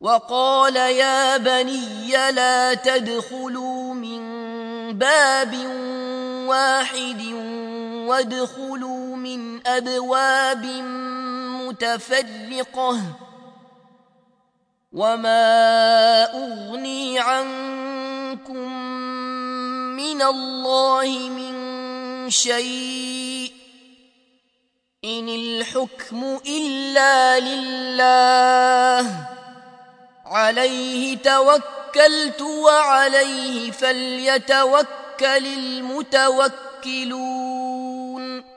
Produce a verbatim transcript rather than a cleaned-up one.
وقال يا بني لا تدخلوا من باب واحد وادخلوا من أبواب متفرقة وما أغني عنكم من الله من شيء إن الحكم إلا لله عليه توكلت وعليه فليتوكل المتوكلون